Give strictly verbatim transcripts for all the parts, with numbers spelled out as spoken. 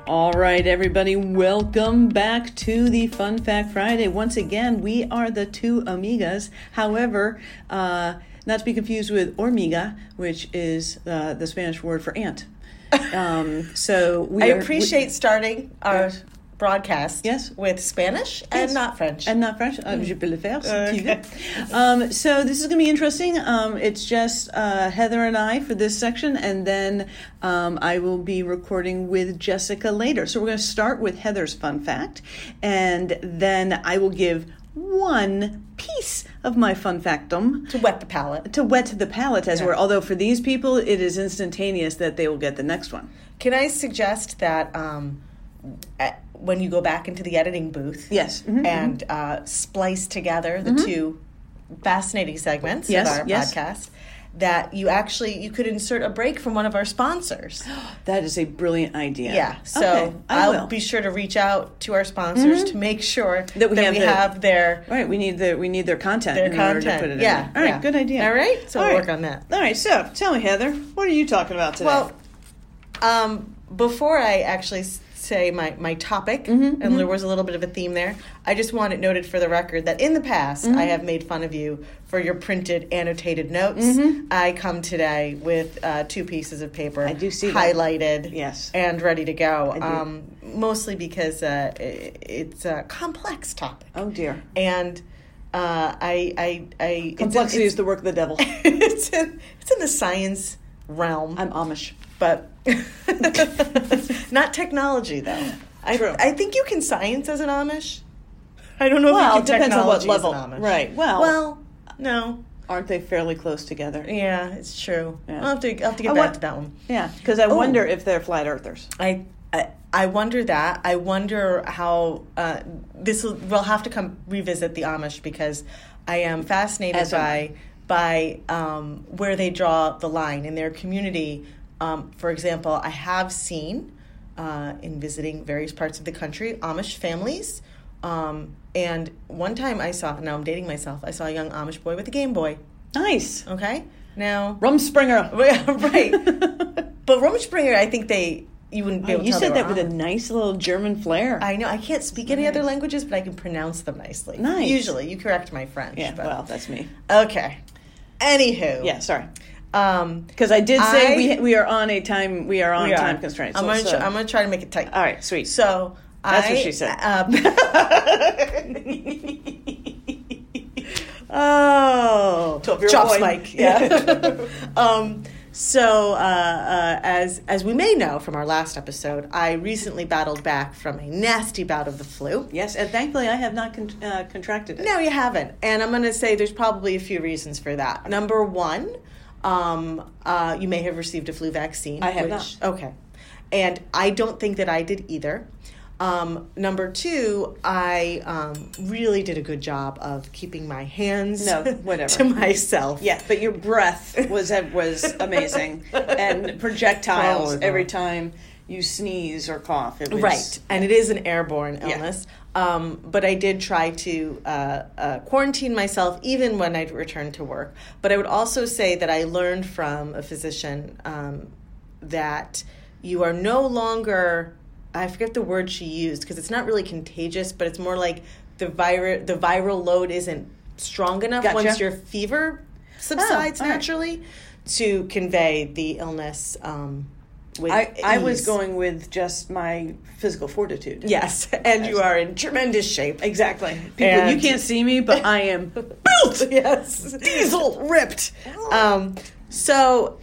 All right, everybody, welcome back to the Fun Fact Friday. Once again, we are the two amigas. However, uh, not to be confused with hormiga, which is uh, the Spanish word for ant. Um, so we I are, appreciate we, starting our yes. broadcast yes. with Spanish and yes. not French. And not French. Uh, je peux le faire, si tu veux. Okay. Um, so this is going to be interesting. Um, it's just uh, Heather and I for this section, and then um, I will be recording with Jessica later. So we're going to start with Heather's fun fact, and then I will give one piece of my fun factum To wet the palate. to wet the palate, as Yeah. it were. Although for these people, it is instantaneous that they will get the next one. Can I suggest that um, at, when you go back into the editing booth Yes. Mm-hmm, and mm-hmm. uh, splice together the mm-hmm. two fascinating segments yes, of our yes. podcast, that you actually, you could insert a break from one of our sponsors. That is a brilliant idea. Yeah, so okay, I I'll will. be sure to reach out to our sponsors Mm-hmm. to make sure That we have the- have their Right, we need the we need their content their in content. order to put it yeah, in there. All right, yeah. good idea. All right, so All we'll right. work on that. All right, so tell me, Heather, what are you talking about today? Well, um, before I actually s- say my, my topic, Mm-hmm, and mm-hmm. there was a little bit of a theme there, I just want it noted for the record that in the past, Mm-hmm. I have made fun of you for your printed annotated notes. Mm-hmm. I come today with uh, two pieces of paper I do see that. highlighted Yes. and ready to go, I do. um, mostly because uh, i- it's a complex topic. Oh dear, And uh, I, I, I complexity it's, is the work of the devil. it's, in, it's in the science realm. I'm Amish. But not technology, though. I, True. I think you can science as an Amish. I don't know Well, if it you can depends on what technology level. as an Amish. Right. Well, Well, no. aren't they fairly close together? Yeah, it's true. Yeah. I'll have to, I'll have to get I back wa- to that one. Yeah, because I Oh. wonder if they're flat earthers. I, I I wonder that. I wonder how uh, this will. We'll have to come revisit the Amish because I am fascinated As am I. by by um, where they draw the line in their community. Um, for example, I have seen uh, in visiting various parts of the country Amish families, um, and one time I saw. Now I'm dating myself. I saw a young Amish boy with a Game Boy. Nice. Okay, now Rumspringer. right, but Rumspringer, I think they. You wouldn't be Oh, able to you tell said they that were with a Amish. nice little German flair. I know. I can't speak any other languages, but I can pronounce them nicely. Nice. Usually. You correct my French. yeah. But. Well, that's me. Okay. Anywho. Yeah. Sorry. Um, Because I did say I- we we are on a time we are on we are. time constraints. I'm So- going so- to I'm going to try to make it tight. all right. Sweet. So That's I, what she said. Um, oh, Twelve-year-old chops boy. Mike. Yeah. um, so uh, uh, as as we may know from our last episode, I recently battled back from a nasty bout of the flu. Yes, and thankfully I have not con- uh, contracted it. No, you haven't. And I'm going to say there's probably a few reasons for that. Number one, um, uh, you may have received a flu vaccine. I have which, not. Okay. And I don't think that I did either. Um, number two, I um, really did a good job of keeping my hands No, whatever. to myself. Yeah, but your breath was was amazing, and projectiles Oh, no. every time you sneeze or cough. It was, Right, and it is an airborne Yeah. illness. Um, but I did try to uh, uh, quarantine myself even when I returned to work. But I would also say that I learned from a physician um, that you are no longer, I forget the word she used because it's not really contagious, but it's more like the vir- the viral load isn't strong enough Gotcha. once your fever subsides Oh, all right. naturally to convey the illness um, with I, I was ease. going with just my physical fortitude. Yes, and you are in tremendous shape. Exactly. People, And- you can't see me, but I am built. Yes, diesel ripped. Um, so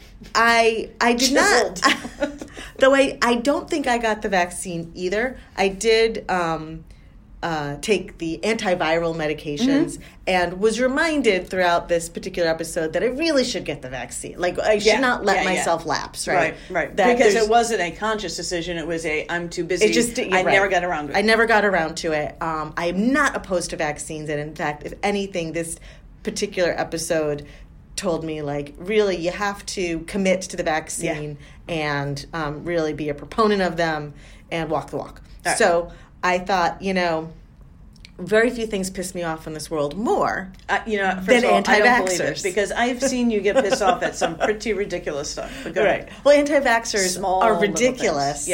I I did not. Though I I don't think I got the vaccine either. I did um, uh, take the antiviral medications Mm-hmm. and was reminded throughout this particular episode that I really should get the vaccine. Like I should Yeah, not let yeah, yeah. myself lapse. Right, Right, right. That because there's- it wasn't a conscious decision. It was a I'm too busy. It just you're I right. never got around to it. I never got around to it. Um, I am not opposed to vaccines, and in fact, if anything, this particular episode told me like really you have to commit to the vaccine and um, really be a proponent of them and walk the walk. All right. So I thought, you know, very few things piss me off in this world more. Uh, you know, first Than of all, I don't believe it anti-vaxxers. because I've seen you get pissed off at some pretty ridiculous stuff. But go ahead. Well, anti-vaxxers Small are little ridiculous. things. Yes.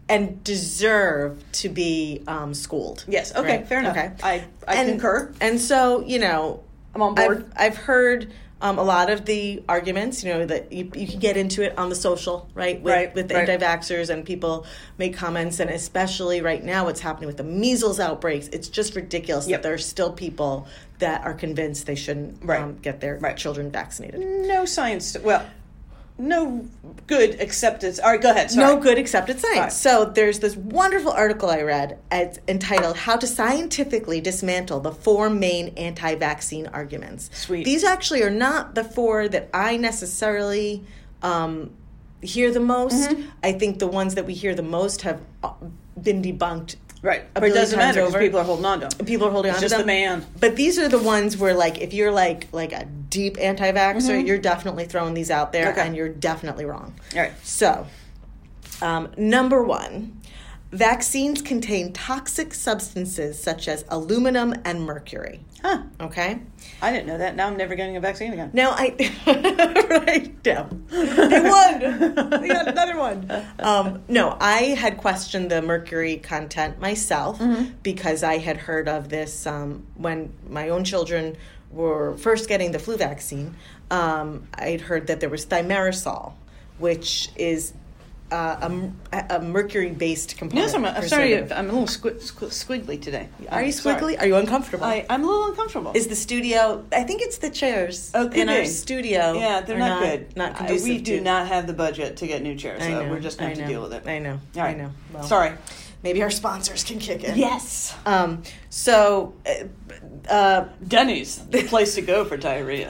and deserve to be um, schooled. Yes. Okay. Right? Fair enough. Okay. I I and, concur. And so, you know, I'm on board. I've, I've heard um, a lot of the arguments, you know, that you, you can get into it on the social, right? With, Right, with right. anti-vaxxers, and people make comments, and especially right now what's happening with the measles outbreaks, it's just ridiculous Yep. that there are still people that are convinced they shouldn't Right. um, get their Right. children vaccinated. No science. Well, no good acceptance. All right, go ahead. Sorry. No good accepted science. Right. So there's this wonderful article I read. It's entitled "How to Scientifically Dismantle the Four Main Anti-Vaccine Arguments." Sweet. These actually are not the four that I necessarily um, hear the most. Mm-hmm. I think the ones that we hear the most have uh, been debunked. Right. A But it billion doesn't times matter because over. people are holding on to them. People are holding It's on just to the them. man. But these are the ones where, like, if you're like like a deep anti-vaxxer, you're definitely throwing these out there, Okay. and you're definitely wrong. All right. So, um, number one, vaccines contain toxic substances such as aluminum and mercury. Huh. Okay? I didn't know that. Now I'm never getting a vaccine again. Now, I... right down. They won! They got another one. Um, no, I had questioned the mercury content myself because I had heard of this um, when my own children were first getting the flu vaccine. Um, I'd heard that there was thimerosal, which is uh, a, a mercury-based component. Yes, I'm, I'm sorry. preservative. I'm a little squi- squi- squiggly today. Are you I'm sorry. squiggly? Are you uncomfortable? I, I'm a little uncomfortable. Is the studio? I think it's the chairs Oh, could in our be. studio. Yeah, they're are not, good. Not I- conducive. we do to- not have the budget to get new chairs, I so know, we're just going I to have know, to deal with it. I know. All right. I know. Well, Sorry. Maybe our sponsors can kick in. Yes. Um. So, uh, uh, Denny's, the place to go for diarrhea.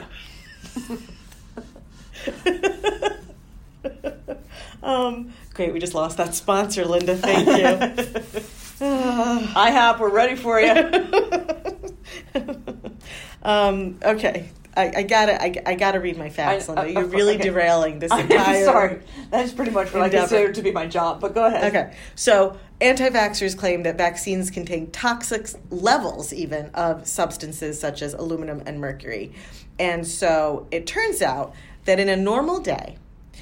um. Great. We just lost that sponsor, Linda. Thank you. Uh, IHOP, we're ready for you. um. Okay. I, I gotta. I, I gotta read my facts, I- Linda. uh, You're uh, really okay. derailing this I'm entire. sorry. That's pretty much what endeavor. I consider to be my job, but go ahead. Okay, so anti-vaxxers claim that vaccines contain toxic levels even of substances such as aluminum and mercury. And so it turns out that in a normal day,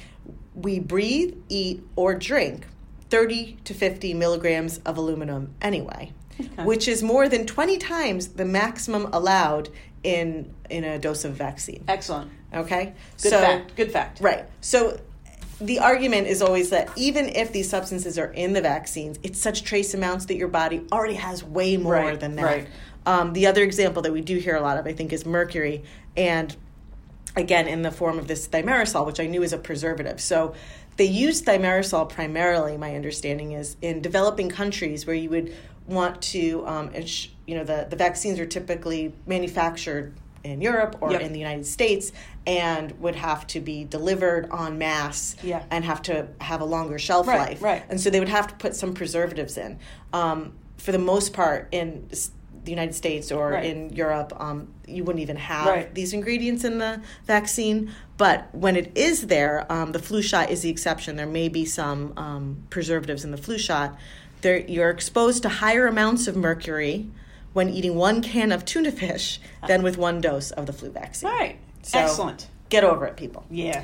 we breathe, eat, or drink thirty to fifty milligrams of aluminum anyway, Okay. which is more than twenty times the maximum allowed in in a dose of vaccine. Excellent. Okay? Good so, fact. Good fact. Right. So the argument is always that even if these substances are in the vaccines, it's such trace amounts that your body already has way more Right, than that. right. Um, the other example that we do hear a lot of, I think, is mercury. And again, in the form of this thimerosal, which I knew is a preservative. So they use thimerosal primarily, my understanding is, in developing countries where you would want to, um, ins- you know, the, the vaccines are typically manufactured in Europe or Yep. in the United States and would have to be delivered en masse Yeah. and have to have a longer shelf Right, life. right. And so they would have to put some preservatives in. Um, for the most part, in s- the United States or Right. in Europe, um, you wouldn't even have Right. these ingredients in the vaccine. But when it is there, um, the flu shot is the exception. There may be some um, preservatives in the flu shot. There, you're exposed to higher amounts of mercury when eating one can of tuna fish than with one dose of the flu vaccine. All right. So, Excellent. Get over it, people. Yeah.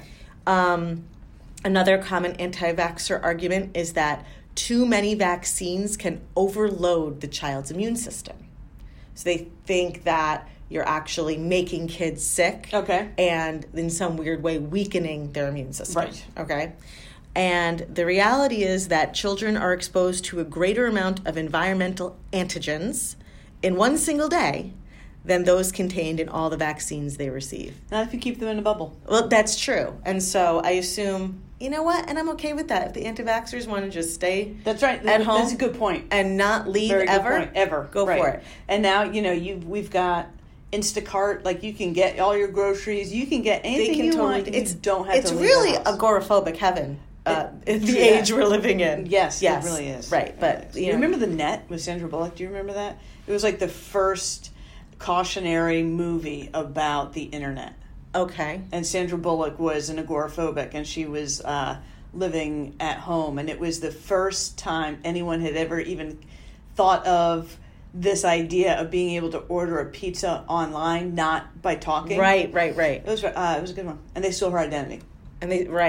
Um, another common anti-vaxxer argument is that too many vaccines can overload the child's immune system. So they think that you're actually making kids sick Okay. and in some weird way weakening their immune system. Right. Okay. And the reality is that children are exposed to a greater amount of environmental antigens in one single day than those contained in all the vaccines they receive. Not if you keep them in a bubble. Well, that's true. And so I assume, you know what? And I'm okay with that. If the anti-vaxxers want to just stay That's right. at That- home That's a good point. and not leave Very good ever, point. Ever. go Right. for it. And now, you know, you we've got Instacart. Like, you can get all your groceries. You can get anything They can you totally. want. and It's you don't have It's to leave really the house. agoraphobic heaven. Uh, It- in the true age that. we're living in. Yes, yes, it really is. Right, It but is. you you know, remember The Net with Sandra Bullock? Do you remember that? It was like the first cautionary movie about the internet. okay, And Sandra Bullock was an agoraphobic, and she was uh, living at home. And it was the first time anyone had ever even thought of this idea of being able to order a pizza online, not by talking. right, right, right, It was uh, it was a good one, and they stole her identity. and they right.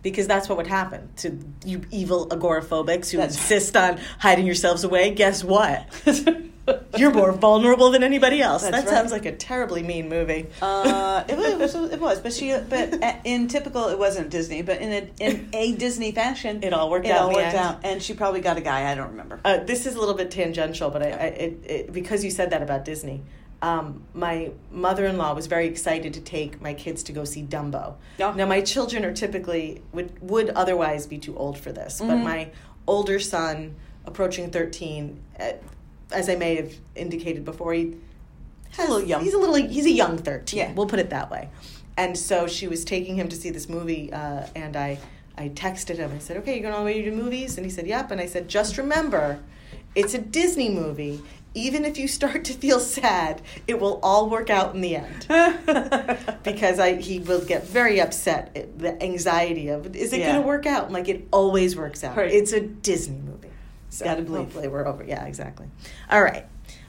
Because that's what would happen to you evil agoraphobics who That's- insist on hiding yourselves away. Guess what? You're more vulnerable than anybody else. That's that right. sounds like a terribly mean movie. Uh, it, was, it was, it was, but she, but in typical, it wasn't Disney, but in a in a Disney fashion, It all worked it out all in the worked end. out, and she probably got a guy. I don't remember. Uh, this is a little bit tangential, but I, I it, it, because you said that about Disney, um, my mother-in-law was very excited to take my kids to go see Dumbo. Oh. Now, my children are typically would would otherwise be too old for this, but Mhm. my older son, approaching thirteen, uh, as I may have indicated before, he has, a little young. He's a little. He's a young thirteen. Yeah. We'll put it that way. And so she was taking him to see this movie, uh, and I. I texted him. I said, okay, you're going all the way to movies? And he said, yep. And I said, just remember, it's a Disney movie. Even if you start to feel sad, it will all work out in the end. Because I, he will get very upset. At the anxiety of, is it Yeah. going to work out? I'm like, it always works out. Right. It's a Disney movie. So Gotta believe. hopefully we're over. Yeah, exactly. All right.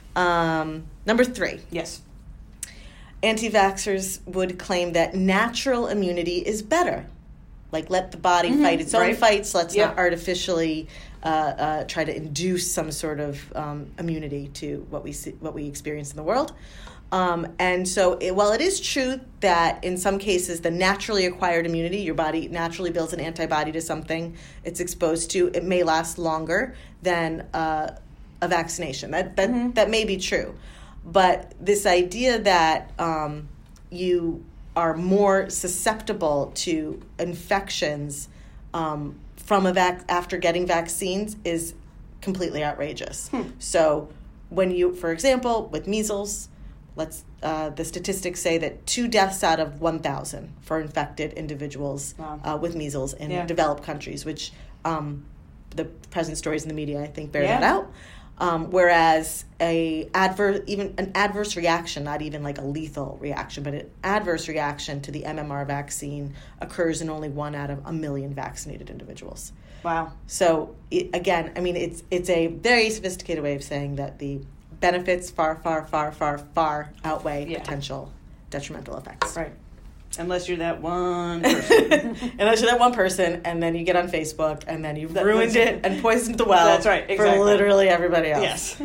Um, number three. Yes. Anti-vaxxers would claim that natural immunity is better. Like, let the body Mhm, fight its own right. fights. Let's Yep. not artificially uh, uh, try to induce some sort of um, immunity to what we see, what we experience in the world. Um, and so, it, while it is true that in some cases the naturally acquired immunity, your body naturally builds an antibody to something it's exposed to, it may last longer than uh, a vaccination. That that Mhm. that may be true, but this idea that um, you are more susceptible to infections um, from a vac- after getting vaccines is completely outrageous. Hmm. So when you, for example, with measles, let's uh, the statistics say that two deaths out of one thousand for infected individuals Wow. uh, with measles in Yeah. developed countries, which um, the present stories in the media, I think, bear Yeah. that out. Um, whereas a adverse, even an adverse reaction, not even like a lethal reaction, but an adverse reaction to the M M R vaccine occurs in only one out of a million vaccinated individuals. Wow. So it, again, I mean, it's it's a very sophisticated way of saying that the benefits far, far, far, far, far outweigh Yeah. potential detrimental effects. Right. Unless you're that one person. Unless you're that one person, and then you get on Facebook, and then you've That- ruined that's- it and poisoned the well. That's right, exactly. For literally everybody else. Yes.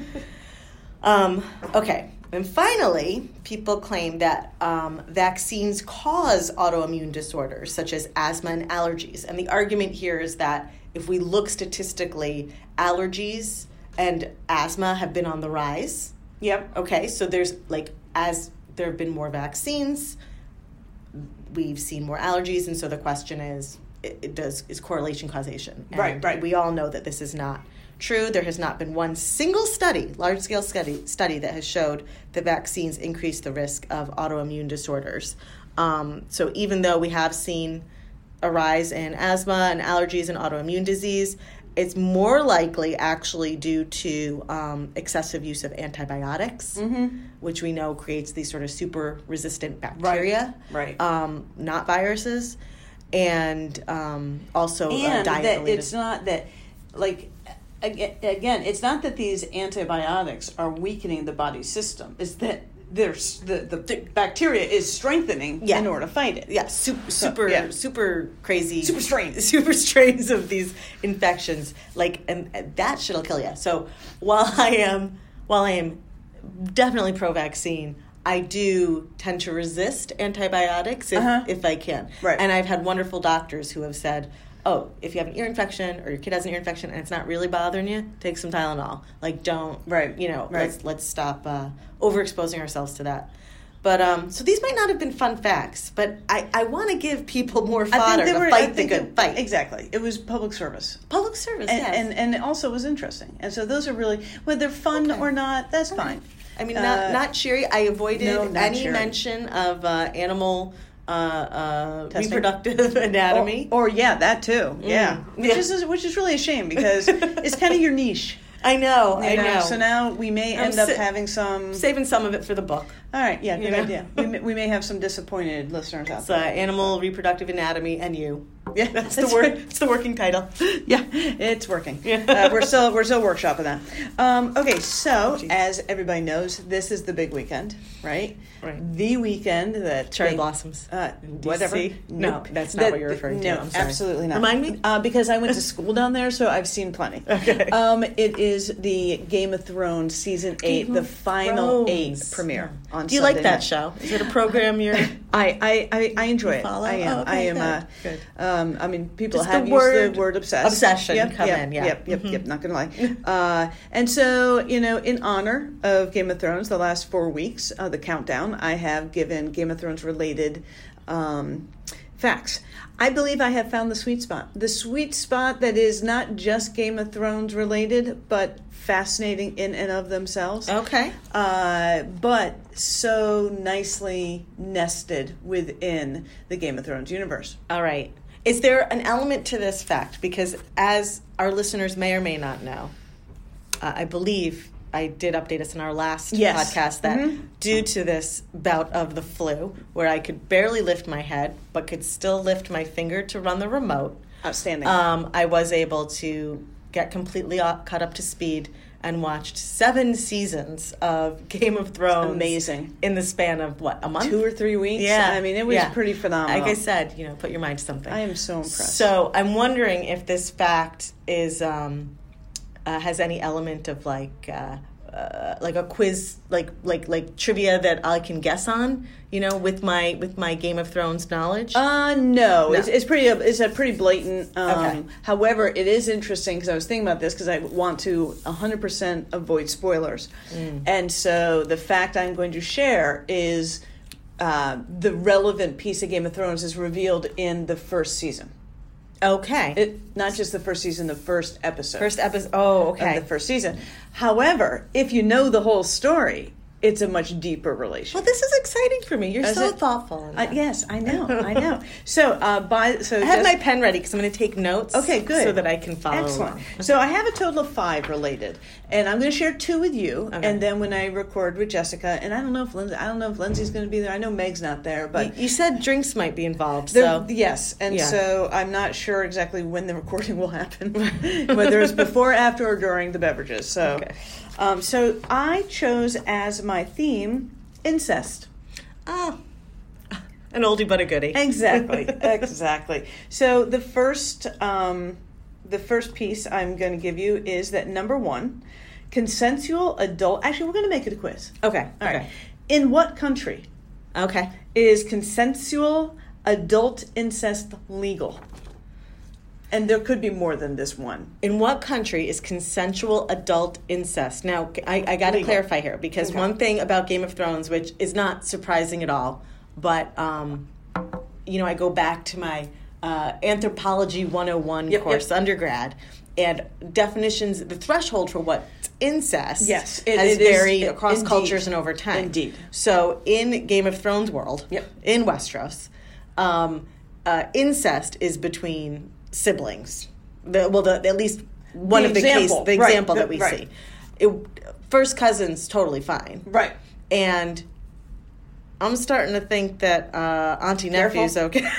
Um, okay. And finally, people claim that um, vaccines cause autoimmune disorders such as asthma and allergies. And the argument here is that if we look statistically, allergies and asthma have been on the rise. Yep. Okay, so there's like, as there have been more vaccines, we've seen more allergies. And so the question is, it, it does is correlation causation? And Right, right. we all know that this is not true. There has not been one single study, large-scale study, study that has showed that vaccines increase the risk of autoimmune disorders. Um, so even though we have seen a rise in asthma and allergies and autoimmune disease, it's more likely actually due to um, excessive use of antibiotics, Mm-hmm. which we know creates these sort of super resistant bacteria, Right. Um, not viruses, and um, also uh, And that diet-related. it's not that, like, aga- again, it's not that these antibiotics are weakening the body's system. It's that there's the, the bacteria is strengthening Yeah. in order to fight it. Yeah, super, super, yeah. super crazy, Super strains. super strains of these infections. Like, and, and that shit'll kill you. So, while I am, while I am definitely pro-vaccine, I do tend to resist antibiotics if, Uh-huh. if I can. Right. And I've had wonderful doctors who have said, "Oh, if you have an ear infection or your kid has an ear infection and it's not really bothering you, take some Tylenol. Like, don't, Right. You know, Right. let's let's stop uh, overexposing ourselves to that." But um, so these might not have been fun facts, but I, I want to give people more fodder they to were- I fight the think good it- fight. Exactly. It was public service. Public service, And, yes. and and it also was interesting. And so those are really, whether they're fun Okay. or not, that's All fine. right. I mean, not Uh, not cheery. I avoided no, not any cheery. mention of uh, animal uh, uh, Testing? reproductive anatomy. Or, or yeah, that too. Yeah. Which Yeah. is which is really a shame because it's kind of your niche. I know, You I know. So now we may I'm end up si- having some. Saving some of it for the book. All right, yeah, You good know? idea. We may, we may have some disappointed listeners out It's uh, there. animal reproductive anatomy and you. Yeah, that's, that's the word. It's the working title. Yeah, it's working. Yeah. Uh, we're still we're still workshopping that. Um, okay, so oh, as everybody knows, this is the big weekend, right? Right. The weekend that cherry they, blossoms. Uh, whatever. Nope. No, that's not that, what you're referring no, to. I'm sorry. Absolutely not. Remind me. Uh, because I went to school down there, so I've seen plenty. Okay. Um, it is the Game of Thrones season eight, Game the of final Thrones. eight premiere on. Do you Sunday like that night. show? Is it a program you're? I, I, I, I enjoy You it. follow? I am. Oh, okay, I am. good, Uh, good. Um, I mean, people Just have the used word the word obsessed. obsession Yep, come yep, in, yeah. Yep. Yep. Mm-hmm. Yep. Not gonna lie. Uh, and so, you know, in honor of Game of Thrones, the last four weeks, uh, the countdown, I have given Game of Thrones related um, facts. I believe I have found the sweet spot. The sweet spot that is not just Game of Thrones related, but fascinating in and of themselves. Okay. Uh, but so nicely nested within the Game of Thrones universe. All right. Is there an element to this fact? Because as our listeners may or may not know, uh, I believe I did update us in our last yes. podcast that mm-hmm. due to this bout of the flu, where I could barely lift my head, but could still lift my finger to run the remote. Outstanding. Um, I was able to get completely up, caught up to speed and watched seven seasons of Game of Thrones. Amazing. In the span of, what, a month? Two or three weeks? Yeah. I mean, it was yeah. pretty phenomenal. Like I said, you know, put your mind to something. I am so impressed. So I'm wondering if this fact is um, uh, has any element of like uh, uh, like a quiz, like like like trivia that I can guess on, you know, with my with my Game of Thrones knowledge. Uh, no, No. It's, it's pretty. It's a pretty blatant. Um, Okay. However, it is interesting because I was thinking about this because I want to one hundred percent avoid spoilers, Mm. and so the fact I'm going to share is uh, the relevant piece of Game of Thrones is revealed in the first season. Okay. It, not just the first season, the first episode. First episode. Oh, okay. Of the first season. However, if you know the whole story, it's a much deeper Well, relationship. this is exciting for me. You're Is so it? thoughtful. in Uh, that. yes, I know, I know. So, uh, by so I have just- my pen ready because I'm going to take notes. Okay, good. So that I can follow Excellent. along. So I have a total of five related, and I'm going to share two with you, Okay. and then when I record with Jessica, and I don't know if Lindsay, I don't know if Lindsay's going to be there. I know Meg's not there, but You, you said drinks might be involved, there- so yes, and Yeah. so I'm not sure exactly when the recording will happen, whether it's before, after, or during the beverages. So, Okay. um, so I chose as my theme incest. oh, an oldie but a goodie. Exactly, exactly. So the first, um, the first piece I'm going to give you is that number one, consensual adult. Actually, we're going to make it a quiz. Okay. All okay. right. In what country Okay. is consensual adult incest legal? And there could be more than this one. In what country is consensual adult incest? Now, I, I got to Legal. clarify here because Okay. one thing about Game of Thrones, which is not surprising at all, but um, you know, I go back to my uh, Anthropology one oh one Yep, course yep. undergrad, and definitions. The threshold for what incest Yes, it- has it is- varied it- across indeed. cultures and over time. Indeed. So, in Game of Thrones world, Yep. in Westeros, um, uh, incest is between siblings. The, well, the, at least one The of the example, case, the right, example the- that we right. see. It, first cousins, totally fine. Right. And I'm starting to think that uh, auntie Careful. nephew's okay.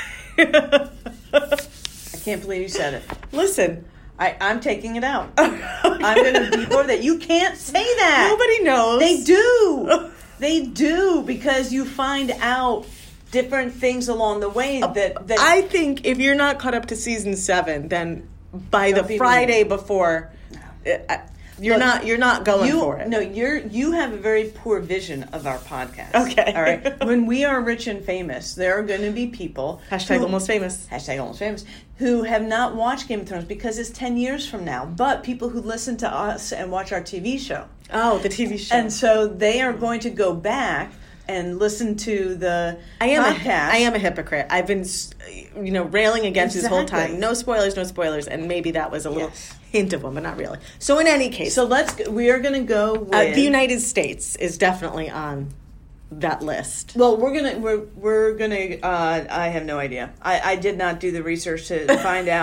I can't believe you said it. Listen, I, I'm taking it out. I'm going to deep over that. You can't say that. nobody knows. They do. They do because you find out different things along the way that, that I think if you're not caught up to season seven, then by Don't the be Friday mean. before, uh, you're Look, not you're not going you, for it. No, you're you have a very poor vision of our podcast. Okay. All right. When we are rich and famous, there are going to be people Hashtag who- almost famous. hashtag almost famous who have not watched Game of Thrones because it's ten years from now. But people who listen to us and watch our T V show, Oh, the T V show. and so they are going to go back and listen to the I am a, podcast. I am a hypocrite. I've been, you know, railing against this whole Exactly. time. No spoilers, no spoilers, and maybe that was a little Yes. hint of one, but not really. So in any case, So let's. We are going to go with uh, the United States is definitely on that list. Well, we're gonna we're we're gonna. Uh, I have no idea. I, I did not do the research to find out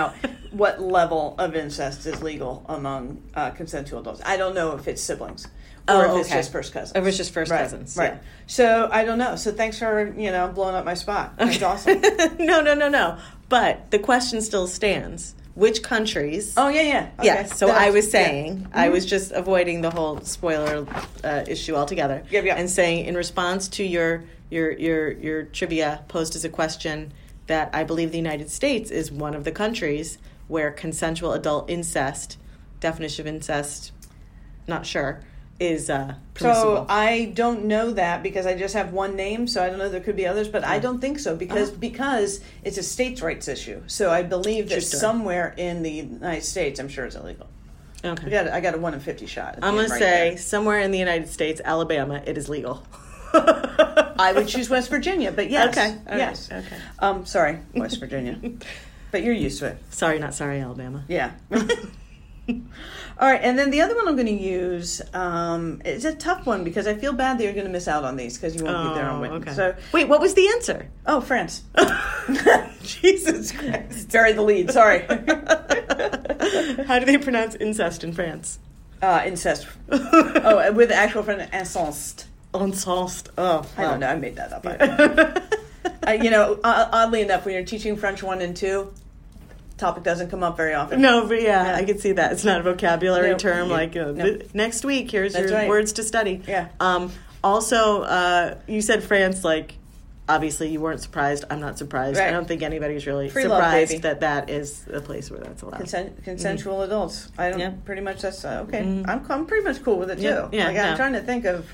what level of incest is legal among uh, consensual adults. I don't know if it's siblings or Oh, if it's okay. just first cousins. If it's just first right, cousins, right? yeah. So I don't know. So thanks for you know blowing up my spot. That's awesome. no, no, no, no. But the question still stands. Which countries? Oh yeah, yeah. Okay. Yeah, so That's- I was yeah. saying, I was just avoiding the whole spoiler uh, issue altogether, Yep, yep. and saying in response to your your your your trivia posed as a question that I believe the United States is one of the countries where consensual adult incest, definition of incest, not sure, is uh, permissible. So I don't know that because I just have one name, so I don't know. There could be others, but I don't think so because Uh-huh. because it's a states' rights issue. So I believe that True story. somewhere in the United States, I'm sure it's illegal. I Okay. got a, I got a one in fifty shot. at the I'm end going right to say there. somewhere in the United States, Alabama, it is legal. I would choose West Virginia, but yes, Okay, all right, yes. okay. Um, sorry, West Virginia, but you're used to it. Sorry, not sorry, Alabama. Yeah. All right, and then the other one I'm going to use um, it's a tough one because I feel bad that you're going to miss out on these because you won't be there on Oh, Wednesday. okay. So, Wait, what was the answer? oh, France. Jesus Christ. Bury the lead. Sorry. How do they pronounce incest in France? uh, incest. Oh, with actual friend, incest. Incest. Oh, I don't know. I made that up. I, uh, you know, uh, oddly enough, when you're teaching French one and two, topic doesn't come up very often. No, but yeah, Yeah. I can see that. It's not a vocabulary No, term yeah, like uh, no. th- next week, here's That's your right. words to study. Yeah. Um, also, uh, you said France, like, obviously you weren't surprised. I'm not surprised. Right. I don't think anybody's really Free love, surprised baby. that that is a place where that's allowed. Consent, consensual adults. I don't. Yeah. Pretty much. That's uh, okay. Mhm. I'm I'm pretty much cool with it too. Yeah, yeah, like, no. I'm trying to think of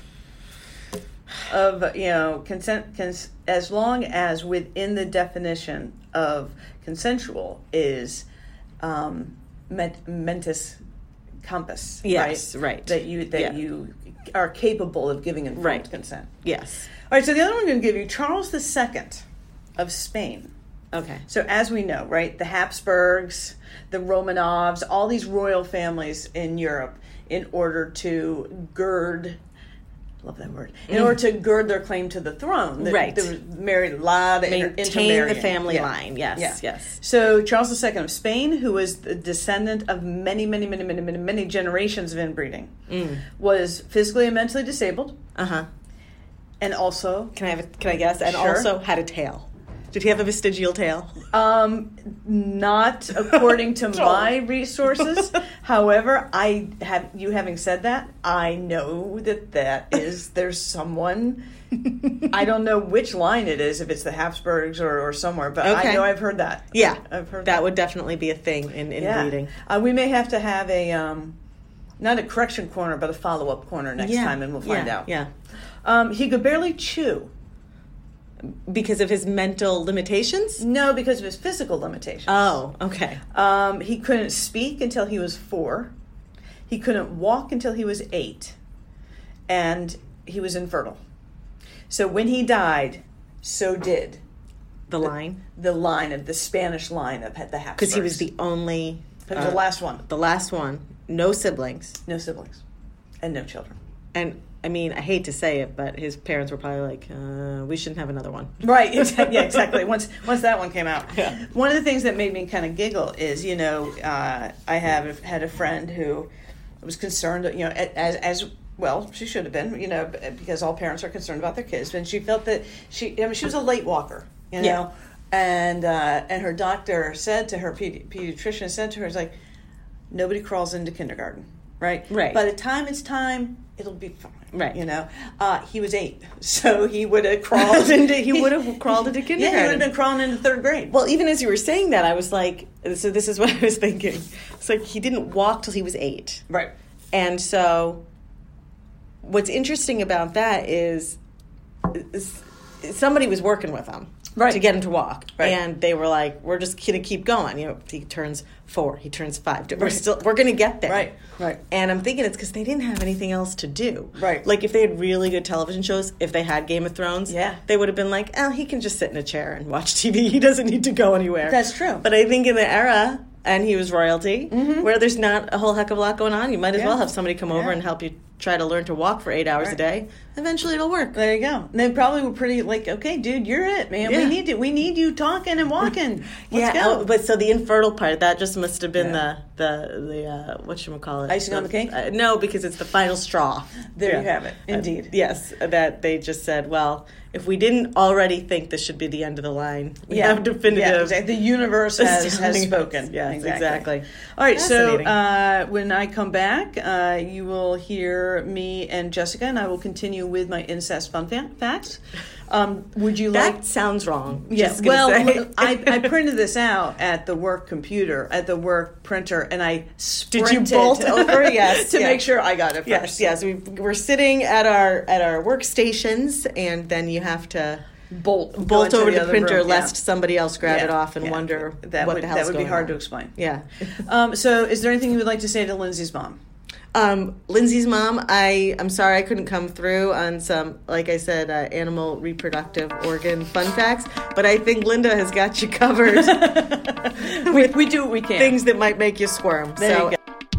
of you know consent cons, as long as within the definition of consensual is um, ment, mentis compass. Yes, right. right. That you that Yeah. you are capable of giving informed Right. consent. Yes. All right. So the other one I'm going to give you, Charles the Second of Spain. Okay. So as we know, right, the Habsburgs, the Romanovs, all these royal families in Europe, in order to gird, love that word, in order to gird their claim to the throne, the, Right. the married a lot of inter- Maintain intermarrying. the family Yeah. line. Yes, Yeah. yes. So Charles the Second of Spain, who was the descendant of many, many, many, many, many, many generations of inbreeding, Mm. was physically and mentally disabled, Uh-huh. and also Can I have a, can I guess? And Sure. also had a tail. Did he have a vestigial tail? Um, not according to my resources. However, I have you having said that, I know that that is there's someone. I don't know which line it is, if it's the Habsburgs or, or somewhere, but I Okay. know I've heard that. Yeah, I've heard that would definitely be a thing in, in yeah. breeding. Uh, we may have to have a um, not a correction corner, but a follow up corner next Yeah, time, and we'll find yeah, out. Yeah, Um, he could barely chew. because of his mental limitations. No, because of his physical limitations. Oh, okay. Um, he couldn't speak until he was four. He couldn't walk until he was eight. And he was infertile. So when he died, so did The line, the line of the Spanish line of the Habsburgs. because he was the only, He was uh, the last one. the last one. No siblings, No siblings. And no children. and I mean, I hate to say it, but his parents were probably like, uh, "We shouldn't have another one." Right. Exactly. Yeah, exactly. Once once that one came out. Yeah. One of the things that made me kind of giggle is, you know, uh, I have had a friend who was concerned, you know, as as well, she should have been, you know, because all parents are concerned about their kids. And she felt that she, I mean, she was a late walker, you know, Yeah. and uh, and her doctor said to her, pedi- pediatrician said to her, it's like, nobody crawls into kindergarten, right? Right. By the time it's time, it'll be fine. Right. You know, uh, he was eight, so he would have crawled into. He would have crawled into Yeah, he would kindergarten. have been crawling into third grade. Well, even as you were saying that, I was like, so this is what I was thinking. It's like he didn't walk till he was eight. Right. And so what's interesting about that is, is somebody was working with him Right. to get him to walk. Right. And they were like, we're just going to keep going. You know, he turns four, he turns five. We're Right. still, we're going to get there. Right. Right. And I'm thinking it's because they didn't have anything else to do. Right. Like if they had really good television shows, if they had Game of Thrones, Yeah. they would have been like, oh, he can just sit in a chair and watch T V. He doesn't need to go anywhere. That's true. But I think in the era, and he was royalty, Mhm. where there's not a whole heck of a lot going on, you might as Yeah. well have somebody come over Yeah. and help you try to learn to walk for eight hours Right. a day, eventually it'll work. There you go. And they probably were pretty like, okay, dude, you're it, man. Yeah. We need to, we need you talking and walking. Let's yeah, go. oh, but so the infertile part, that just must have been Yeah. the the the uh, whatchamacallit. Icing on the cake? Uh, no, because it's the final straw. There you have it. Indeed. Uh, yes, that they just said, well, if we didn't already think this should be the end of the line, we yeah, have definitive. Yeah, exactly. The universe has, has spoken. Yes, exactly. All right, so Fascinating. uh, when I come back, uh, you will hear me and Jessica, and I will continue with my incest fun fa- facts. Um, would you That like? sounds wrong. Yeah. Just gonna Well, say. I, I printed this out at the work computer, at the work printer, and I Did sprinted you bolt over? Yes, to yes. make sure I got it first. Yes, yes. We, we're sitting at our at our workstations, and then you have to Bolt, go bolt into over the the other printer room. lest Yeah. somebody else grab Yeah, it off and yeah. wonder that what would the hell's that would be going hard on. to explain. Yeah. Um, so, is there anything you would like to say to Lindsay's mom? Um, Lindsay's mom, I, I'm sorry I couldn't come through on some, like I said, uh, animal reproductive organ fun facts, but I think Linda has got you covered we, we do what we can. things that might make you squirm. There so, you go.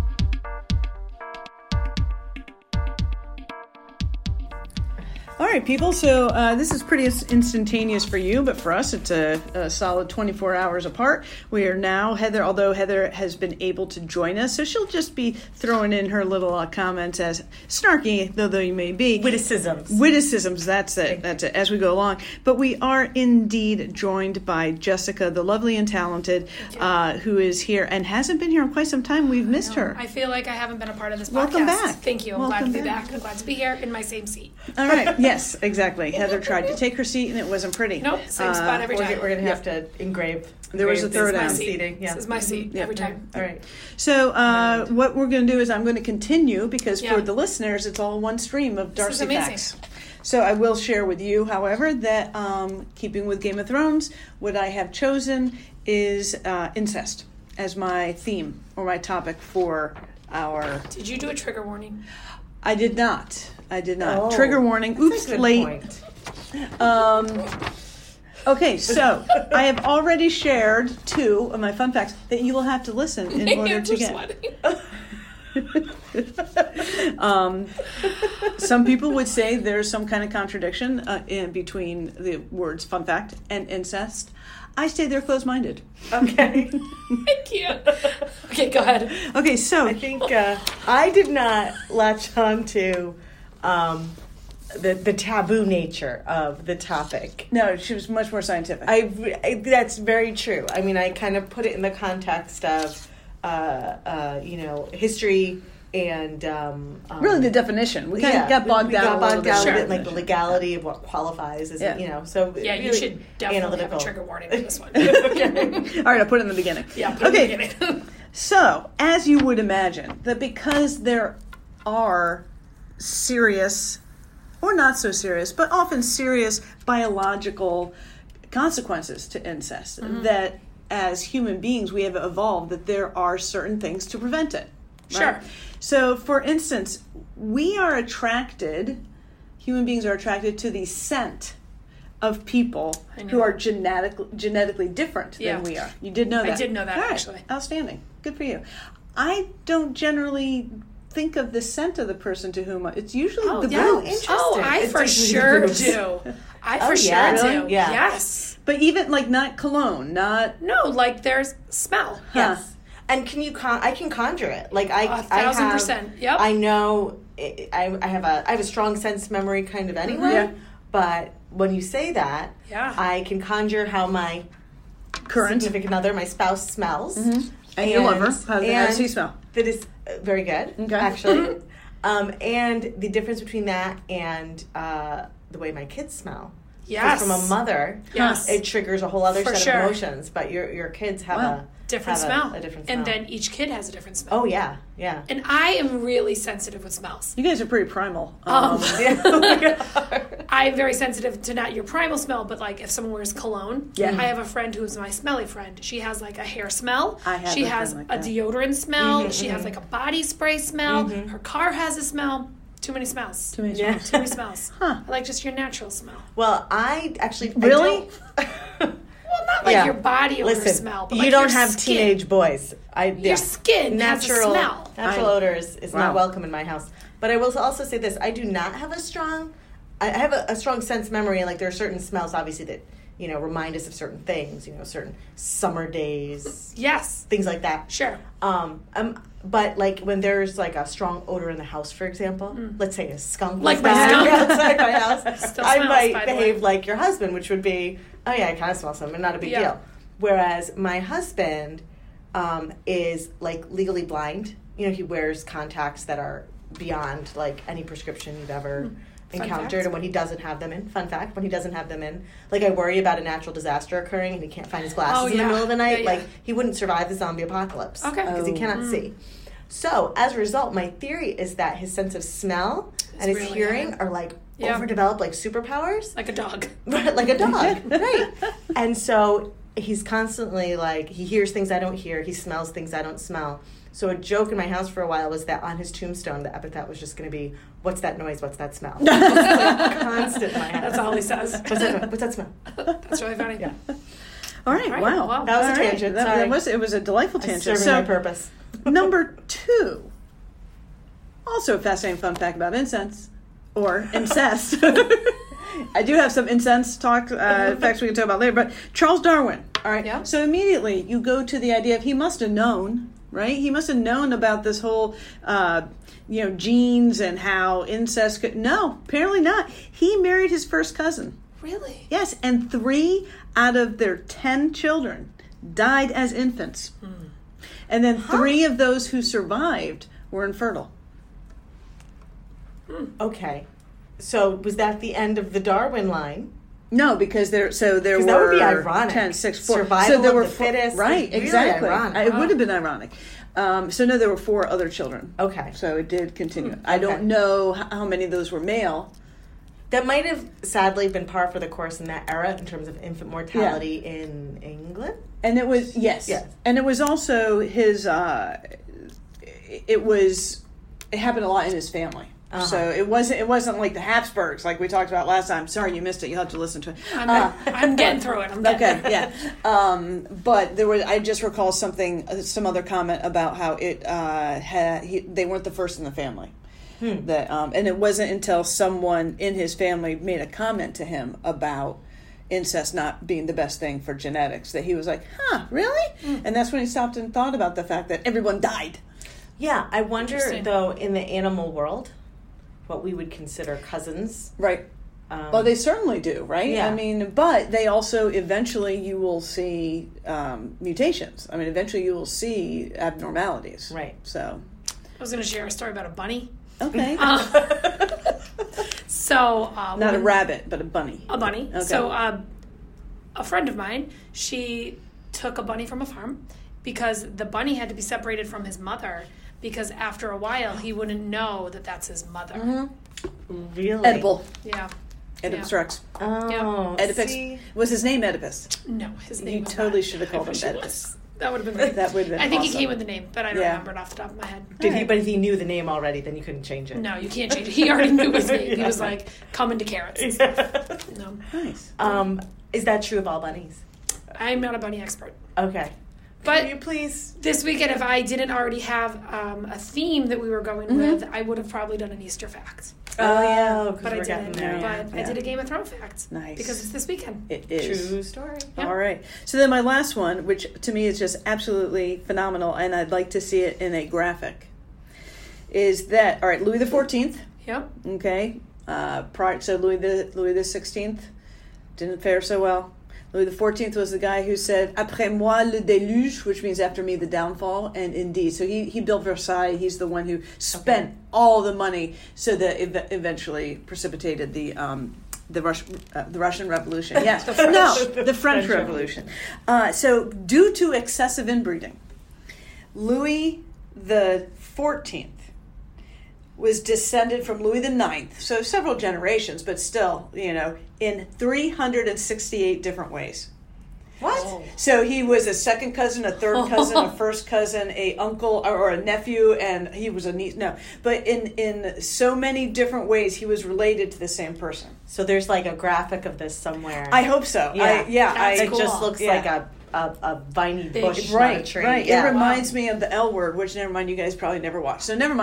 All right, people. So uh, this is pretty instantaneous for you, but for us, it's a, a solid twenty-four hours apart. We are now, Heather, although Heather has been able to join us, so she'll just be throwing in her little uh, comments as snarky, though, though you may be. Witticisms. Witticisms, that's it. That's it, as we go along. But we are indeed joined by Jessica, the lovely and talented, uh, who is here and hasn't been here in quite some time. We've missed her. I feel like I haven't been a part of this podcast. Welcome back. Thank you. I'm Welcome glad to be back. back. I'm glad to be here in my same seat. All right. Yes, exactly. Heather tried to take her seat and it wasn't pretty. Nope, same spot every We're, time. we're going to have to engrave. There was a engrave third this down. This is my seat. seating. Yeah. This is my seat Yeah. every time. All right. So uh, what we're going to do is I'm going to continue because Yeah. for the listeners, it's all one stream of This is Darcy amazing. facts. So I will share with you, however, that um, keeping with Game of Thrones, what I have chosen is uh, incest as my theme or my topic for our... Did you do a trigger warning? I did not. I did not. Oh, Trigger warning. that's a Oops, good late. point. Um, okay, so I have already shared two of my fun facts that you will have to listen in My order hands to are get. sweating. um, some people would say there's some kind of contradiction uh, in between the words fun fact and incest. I say they're closed-minded. Okay. Thank you. Okay, go ahead. Okay, so I think uh, I did not latch on to um, the the taboo nature of the topic. no, she was much more scientific. I, I that's very true. I mean, I kind of put it in the context of uh, uh, you know history and um, um, really, the definition. We kind yeah, of got bogged we down got a little bogged bit. down a Sure. bit, like the legality of what qualifies as Yeah. you know. So Yeah, you really should definitely analytical. have a trigger warning for this one. All right, I'll put it in the beginning. Yeah, put okay. it in the beginning. So, as you would imagine, that because there are serious, or not so serious, but often serious biological consequences to incest, Mm-hmm. that as human beings we have evolved that there are certain things to prevent it. right? Sure. So, for instance, we are attracted, human beings are attracted to the scent of people I knew who are that. genetically genetically different Yeah. than we are. You did know I that. did know that, All right. actually. Outstanding. Good for you. I don't generally think of the scent of the person to whom I, it's usually Oh, the yeah. boobs. Interesting. Oh, I It's for usually sure boobs. do. I Oh, for yeah? sure Really? do. Yeah. Yes. But even like not cologne, not No, like there's smell. Yes. And can you con- I can conjure it. Like I A I thousand have, percent. Yep. I know I, I have a I have a strong sense memory kind of anyway. Yeah. But when you say that, Yeah. I can conjure how my current. significant other, my spouse, smells. And, your lover. How, how does he and smell? That is uh, very good, Okay. actually. um, and the difference between that and uh, the way my kids smell. 'Cause Yes. From a mother, Yes. it triggers a whole other For set sure. of emotions. But your your kids have Wow. a Different have smell. A, a different smell. And then each kid has a different smell. oh yeah, yeah. And I am really sensitive with smells. You guys are pretty primal. Um, Yeah. I'm very sensitive to not your primal smell, but like if someone wears cologne. Yeah. I have a friend who's my smelly friend. She has like a hair smell. I have she a has friend like a that. deodorant smell. Mhm, she mhm. has like a body spray smell. Her car has a smell. Too many smells. Too many Yeah. smells. Too many smells. Huh. I like just your natural smell. Well, I actually I Really? don't- Well, not like Yeah. your body odor Listen, smell, but you like don't your have skin. teenage boys. I Your yeah. skin natural has a smell. natural I- odor is, is Wow. not welcome in my house. But I will also say this: I do not have a strong, I have a, a strong sense memory, and like there are certain smells, obviously, that you know remind us of certain things. You know, certain summer days, Yes. things like that. Sure. Um, um, but like when there's like a strong odor in the house, for example, Mm. let's say a skunk Like was my back skunk. outside my house, Still I smells, might by the way. behave like your husband, which would be, oh yeah, I kind of smell something, not a big Yeah. deal. Whereas my husband um, is like legally blind. You know, he wears contacts that are beyond like any prescription you've ever Fun encountered. fact. And when he doesn't have them in, fun fact, when he doesn't have them in, like I worry about a natural disaster occurring and he can't find his glasses Oh, in the yeah. middle of the night. Yeah, yeah. Like he wouldn't survive the zombie apocalypse. Okay. Because he Oh. cannot Mm. see. So as a result, my theory is that his sense of smell It's and his really hearing high. are like Yeah. overdeveloped, like superpowers. Like a dog. Like a dog, right? And so he's constantly like, he hears things I don't hear, he smells things I don't smell. So a joke in my house for a while was that on his tombstone, the epithet was just going to be, "What's that noise? What's that smell?" Like, constant in my head. That's all he says. What's that? What's that smell? That's really funny. Yeah. All right, All right, wow. wow. That was a All right. tangent, That, sorry. that was, it was a delightful It's tangent. serving So, my purpose. number two, also a fascinating fun fact about incense, or incest. I do have some incense talk, uh, facts we can talk about later, but Charles Darwin, all right? Yeah. So immediately you go to the idea of he must have known, right? He must have known about this whole, uh, you know, genes and how incest could, no, apparently not. He married his first cousin. Really? Yes, and three out of their ten children died as infants. And then three of those who survived were infertile. Okay. So was that the end of the Darwin line? No, because there. So there 'Cause were that would be ironic. ten, six, four. Survival so there of were the four, fittest. right? It's really Exactly. ironic. I- It Wow. would have been ironic. Um, so no, there were four other children. Okay. So it did continue. Hmm, I okay. don't know h- how many of those were male. That might have sadly been par for the course in that era in terms of infant mortality in England. And it was yes, Yes. and it was also his. Uh, it was. It happened a lot in his family. Uh-huh. So it wasn't. It wasn't like the Habsburgs, like we talked about last time. Sorry, you missed it. You'll have to listen to it. I'm, Uh, I'm getting through it. I'm getting Okay, through it. yeah. Um, but there was. I just recall something, uh, some other comment about how it uh, had. He, they weren't the first in the family. Hmm. That um, and it wasn't until someone in his family made a comment to him about incest not being the best thing for genetics that he was like, "Huh, really?" And that's when he stopped and thought about the fact that everyone died. Yeah, I wonder Interesting. though in the animal world, what we would consider cousins. Right. Um, Well, they certainly do, right? Yeah. I mean, but they also eventually you will see um, mutations. I mean, eventually you will see abnormalities. Right. So, I was going to share a story about a bunny. okay. Uh, so, uh, Not a when- rabbit, but a bunny. a bunny. Okay. So, uh, a friend of mine, she took a bunny from a farm because the bunny had to be separated from his mother because after a while he wouldn't know that that's his mother. Mm-hmm. Really? Edible. Yeah. Oedipus Yeah. Rex. Oh, Yeah. Oedipus. see? Was his name Oedipus? No, his name You was totally not. should have I called him wish it Oedipus. was. That would have been great. That would have been I think awesome. he came with the name, but I don't Yeah. remember it off the top of my head. Did he? Alright. But if he knew the name already, then you couldn't change it. No, you can't change it. He already knew his name. He Yeah. was like, coming to carrots. Yeah. No, Nice. Um, is that true of all bunnies? I'm not a bunny expert. Okay. But Can you please? this weekend, if I didn't already have um, a theme that we were going Mm-hmm. with, I would have probably done an Easter fact. Oh yeah, because But I we're getting didn't. there. But I Yeah. did a Game of Thrones fact. Nice. Because it's this weekend. It is. True story. Yeah. All right. So then my last one, which to me is just absolutely phenomenal, and I'd like to see it in a graphic, is that, all right, Louis the fourteenth, Yep. okay, uh, prior, so Louis the Louis the sixteenth didn't fare so well. Louis the fourteenth was the guy who said, "Après moi le déluge," which means after me the downfall, and indeed. So he, he built Versailles. He's the one who spent Okay. all the money so that ev- eventually precipitated the um, the, Rus- uh, the Russian Revolution. Yes. The French- no, the French, French Revolution. Uh, so due to excessive inbreeding, Louis the fourteenth was descended from Louis the ninth, so several generations, but still, you know, in three hundred sixty-eight different ways. What? Oh. So he was a second cousin, a third cousin, a first cousin, a uncle, or, or a nephew, and he was a niece. No, but in in so many different ways, he was related to the same person. So there's like a graphic of this somewhere. I hope so. Yeah. I, yeah. That's I, it cool. just looks Yeah. like a, a a viney Big- bush, Right, not a tree. right. Yeah. It reminds me of the L Word, which never mind, you guys probably never watched. So never mind.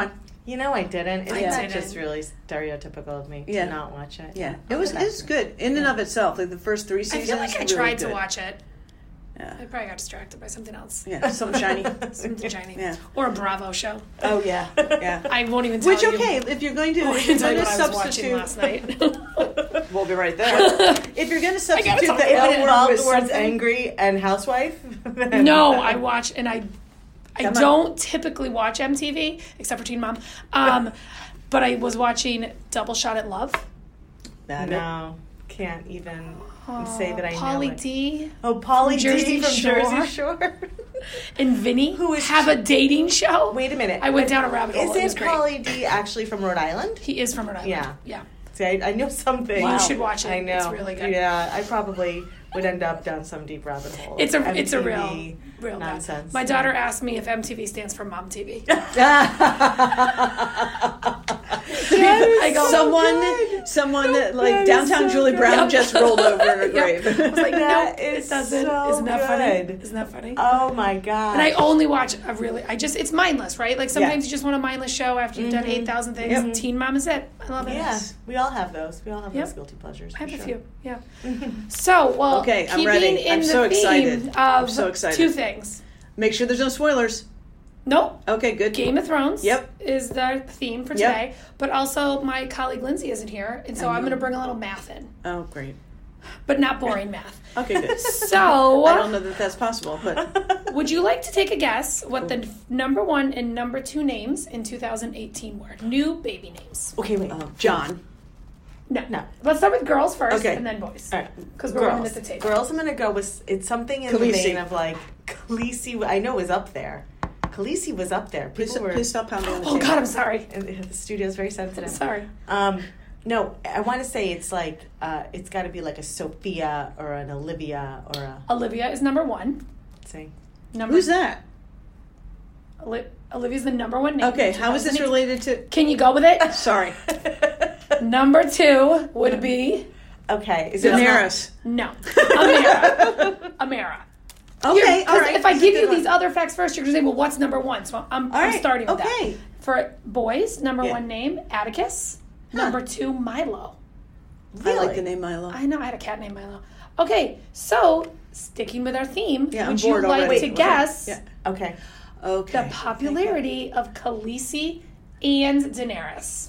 You know, I didn't. Isn't I that didn't. just really stereotypical of me Yeah. to not watch it? Yeah, I'll it was go back it's to good in and of itself. Like the first three I seasons. feel like I really tried to good. watch it. Yeah, I probably got distracted by something else. yeah, something shiny. Something shiny. Yeah. Or a Bravo show. Oh yeah, yeah. I won't even tell Which you. okay, if you're going to, I won't if you're even tell going you to what I was watching substitute, last night. we'll be right there. If you're going to substitute talk the about L If it word involved with the words something, angry and housewife? then- No, I watch and I I Come on. don't typically watch M T V except for Teen Mom. Um, but I was watching Double Shot at Love. that No, can't even say that I know Pauly it. D Oh, Polly Jersey D from Shore. Jersey Shore. and Vinny Who is have a dating show. Wait a minute. I went down a rabbit hole. It was Isn't great. Polly D actually from Rhode Island? He is from Rhode Island. Yeah. Yeah. See, I, I know something. You should watch it. I know. It's really good. Yeah, I probably would end up down some deep rabbit hole. It's a M T V it's a real real bad. nonsense. My daughter asked me if M T V stands for Mom T V. I go, someone, someone that like That is downtown so Julie good. Brown Yep. just rolled over in her grave. I was like, no, That it is doesn't. so Isn't that funny? good. Isn't that funny? Oh my god! And I only watch a really, I just, it's mindless, right? Like sometimes Yeah. you just want a mindless show after you've done eight thousand things. Yep. Teen Mom is it. I love it. yeah, we all have those. We all have Yep. those guilty pleasures. I have for a sure. few, yeah. So, well, Okay, I'm keeping ready. in I'm the so theme excited. of I'm so excited. two things. Make sure there's no spoilers. Nope. Okay, good. Game of Thrones Yep. is the theme for Yep. today, but also my colleague Lindsay isn't here, and so I I'm going to know. bring a little math in, Oh, great. but not boring math. Okay, good. So, I don't know that that's possible, but would you like to take a guess what the f- number one and number two names in two thousand eighteen were? New baby names. Okay, wait. uh, John. No. No. Let's start with girls first Okay. and then boys. All right, Because we're girls. running at the table. Girls, I'm gonna go with it's something in Khaleesi. the vein of like Khaleesi. I know was up there. Khaleesi was up there. Please, People were. please stop pounding on the Oh, table. God, I'm sorry. and the studio's very sensitive. Sorry. Um, no, I want to say it's like uh, it's got to be like a Sophia or an Olivia or a. Olivia is number one. Say. Number Who's that? Oli- Olivia's the number one name. Okay, in how is this two thousand eighteen. related to? Can you go with it? Sorry, Number two would be Okay, is it Daenerys. no, Amara. Amara. Okay, Here, all 'cause right. if I this is give a you good these one. other facts first, you're going to say, well, what's number one? So I'm, All I'm right, starting with okay. that. For boys, number Yeah. one name, Atticus. Number two, Milo. I like the name Milo. I know, I had a cat named Milo. Okay, so sticking with our theme, Yeah, I'm would you bored like already. to Wait, guess Yeah. Okay. Okay. the popularity of Khaleesi and Daenerys?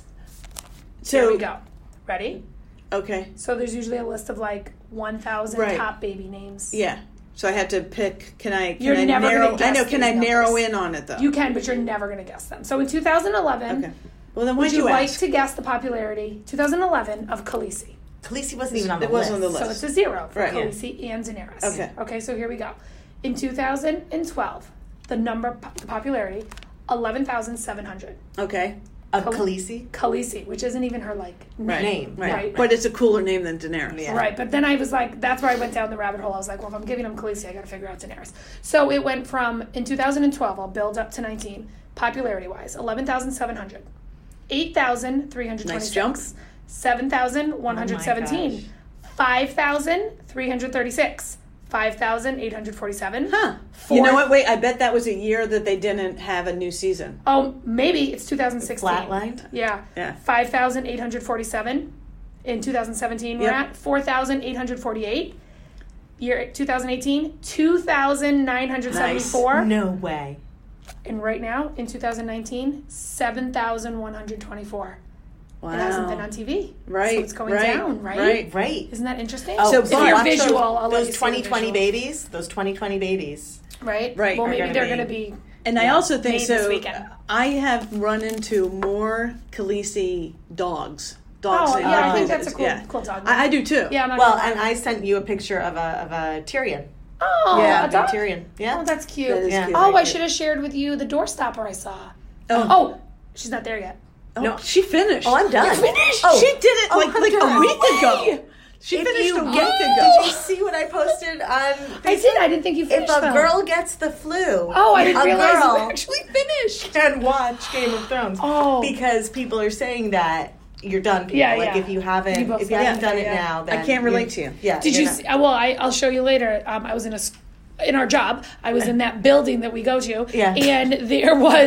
So Here we go. Ready? Okay. So there's usually a list of like one thousand Right. top baby names. Yeah. So I had to pick. Can I? Can You're I never gonna narrow? I guess know. Can these I narrow numbers. in on it though? You can, but you're never going to guess them. So in two thousand eleven, Okay. Well, then would why'd you, you, like ask? to guess the popularity, twenty eleven, of Khaleesi? Khaleesi wasn't even on the It list. wasn't on the So list. it's a zero for Right, yeah. Khaleesi and Daenerys. Okay. Okay, so here we go. In two thousand twelve, the number, the popularity, eleven thousand seven hundred. Okay. Of Khal- Khaleesi. Khaleesi, which isn't even her like Right. Name. Right. Right. But it's a cooler name than Daenerys. Yeah. Right, but then I was like, that's where I went down the rabbit hole. I was like, well, if I'm giving him Khaleesi, I got to figure out Daenerys. So it went from, in two thousand twelve, I'll build up to nineteen, popularity-wise, eleven thousand seven hundred, eight thousand three hundred twenty-six, Nice jump. seven thousand one hundred seventeen, Oh my gosh. five thousand three hundred thirty-six, five thousand eight hundred forty-seven. Huh. Four- You know what? Wait. I bet that was a year that they didn't have a new season. Oh, maybe it's two thousand sixteen. Flatlined? Yeah. Yeah. five thousand eight hundred forty-seven. In two thousand seventeen, we're Yep. at four thousand eight hundred forty-eight. Year two thousand eighteen, two thousand nine hundred seventy-four. No way. And right now, in two thousand nineteen, seven thousand one hundred twenty-four. Wow. It hasn't been on T V. Right. So it's going right, down, right? Right. Right. Isn't that interesting? Oh, So, if but- you're watch visual, those, I'll let you those see twenty the twenty visual. babies. Those twenty twenty babies. Right? Right. Well, Are maybe gonna they're be- going to be. And I Yeah. also think Made this so. weekend. I have run into more Khaleesi dogs. Dogs. Oh, than yeah, I other think that's a things. cool, Yeah. cool dog. I, I do too. Yeah, I'm not Well, gonna lie. and I sent you a picture of a of a Tyrion. Oh, yeah, a dog? Tyrion. Yeah. Oh, that's cute. That is Yeah. cute. Oh, Very I cute. should have shared with you the doorstopper I saw. Oh. Oh, she's not there yet. Oh, No. she finished. Oh, I'm done. finished? Oh, She did it Oh, like, like Hunter, a week way. ago. She If finished you- a week Did ago. you see what I posted on? I did. I didn't think you If finished a them. girl gets the flu, Oh, I didn't a realize girl you actually finished. can watch Game of Thrones. Oh. because people are saying that you're done. People. Yeah, like yeah. if you haven't, You both if you said haven't that, done it yeah. now, then I can't relate you're- to you. Yeah, Did you're you? not- See, well, I, I'll show you later. Um, I was in a s- in our job. I was in that building that we go to, Yeah. and there was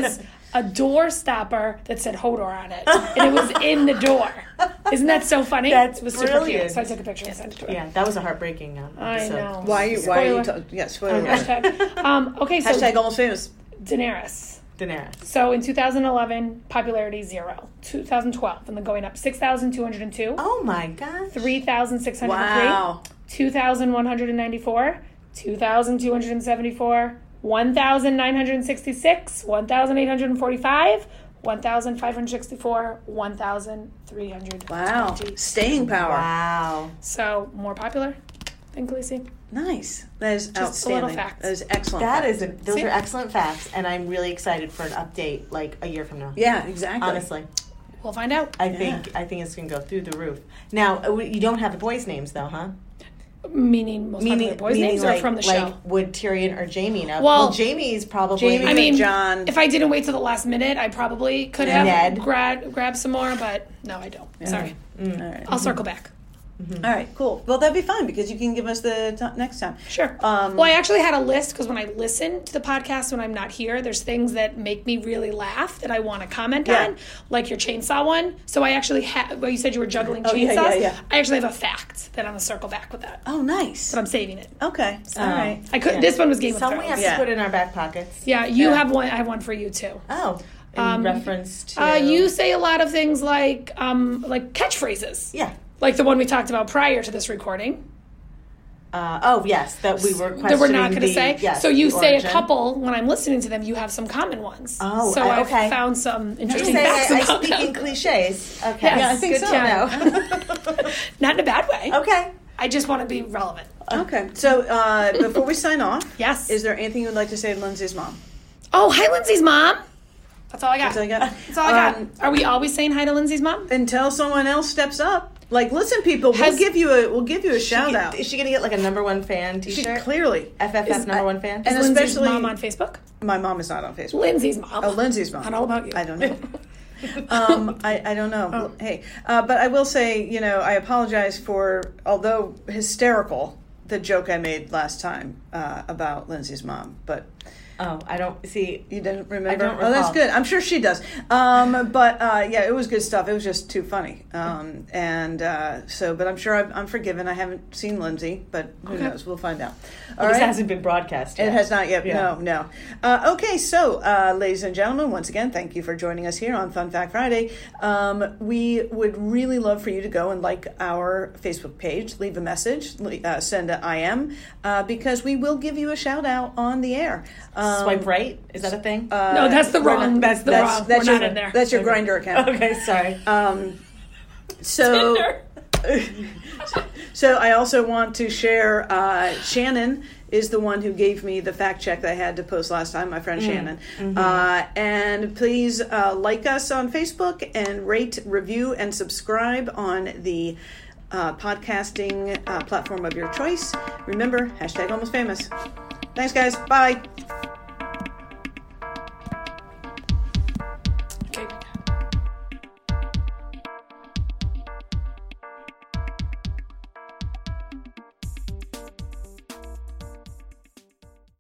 a door stopper that said Hodor on it, and it was in the door. Isn't that so funny? That's it was super brilliant. cute. So I took a picture and sent it to her. Yeah, that was a heartbreaking um, I episode. know. Why are you, why are you Spoiler. ta- yeah, spoiler alert. Hashtag. Um, okay, so Hashtag almost famous. Daenerys. Daenerys. So in two thousand eleven, popularity zero. two thousand twelve, and then going up six thousand two hundred two, Oh my gosh. three thousand six hundred three, Wow. two thousand one hundred ninety-four, two thousand two hundred seventy-four, one thousand nine hundred sixty-six, one thousand eight hundred forty-five, one thousand five hundred sixty-four, one thousand three hundred twenty. Wow. Staying power. Wow. So more popular than Khaleesi. Nice. That is Just a outstanding. little fact. That is excellent. That fact. is a, those See? are excellent facts, and I'm really excited for an update like a year from now. Yeah, exactly. Honestly, We'll find out. I think I think it's gonna go through the roof. Now uh, you don't have the boys' names though, huh? Meaning most popular boys' meaning names like, or from the like show? would Tyrion or Jamie know? Well, Well, Jamie's probably. Jamie- I mean, John. if I didn't wait till the last minute, I probably could have Ned. grab grabbed some more, but no, I don't. Sorry. All right. I'll circle back. All right, cool. Well, that'd be fine because you can give us the t- next time. Sure. Um, well, I actually had a list because when I listen to the podcast when I'm not here, there's things that make me really laugh that I want to comment Yeah. on, like your chainsaw one. So I actually have, well, you said you were juggling Oh, chainsaws. yeah, yeah, yeah. I actually have a fact that I'm going to circle back with that. Oh, nice. But I'm saving it. Okay. All right. I could. Yeah. This one was Game Some of we Thrones. have Yeah. to put in our back pockets. Yeah, you Yeah. have one. I have one for you too. Oh, in Um, reference to. Uh, you say a lot of things like um, like catchphrases. Yeah. Like the one we talked about prior to this recording. Uh, oh yes, that we were questioning That we're not going to the- say. yes, so you the say origin. a couple when I'm listening to them. You have some common ones. Oh, so I- I've okay. found some You're interesting saying facts I, I about speak them. in cliches. Okay. Yes. Yeah, I think Good so. to know. Not in a bad way. Okay. I just want to be relevant. Okay. So uh, before we sign off, Yes. is there anything you would like to say to Lindsay's mom? Oh, hi, Lindsay's mom. That's all I got. That's all you got? That's all I got. Um, Are we always saying hi to Lindsay's mom? Until someone else steps up. Like, listen, people, we'll Has- give you a we'll give you a shout She- out. Is she gonna get like a number one fan She T-shirt? clearly. F F F Is- number I- one fan. and Is Lindsay's especially- mom on Facebook? My mom is not on Facebook. Lindsay's mom. Oh, Lindsay's mom. Not all about you. I don't know. um, I, I don't know. Hey, uh, but I will say, you know, I apologize for, although hysterical, the joke I made last time uh, about Lindsay's mom. But Oh, I don't see. you didn't remember? I don't Oh, that's recall. good. I'm sure she does. Um, but uh, yeah, it was good stuff. It was just too funny. Um, and uh, so, but I'm sure I'm, I'm forgiven. I haven't seen Lindsay, but who Okay. knows? We'll find out. All Well, this right. hasn't been broadcast yet. It has not yet. Yeah. No, no. Uh, okay, so, uh, ladies and gentlemen, once again, thank you for joining us here on Fun Fact Friday. Um, we would really love for you to go and like our Facebook page, leave a message, le- uh, send an I M, uh, because we will give you a shout out on the air. Um, Swipe right? Is that a thing? uh, No, that's the we're wrong. not- that's the that's, wrong. that's We're your, not in there. That's your Okay. Grinder account. okay, sorry. Um, so. Tinder. So I also want to share, uh, Shannon is the one who gave me the fact check that I had to post last time, my friend Shannon. Uh, and please uh, like us on Facebook and rate, review, and subscribe on the uh, podcasting uh, platform of your choice. Remember, hashtag almost famous. Thanks, guys. Bye.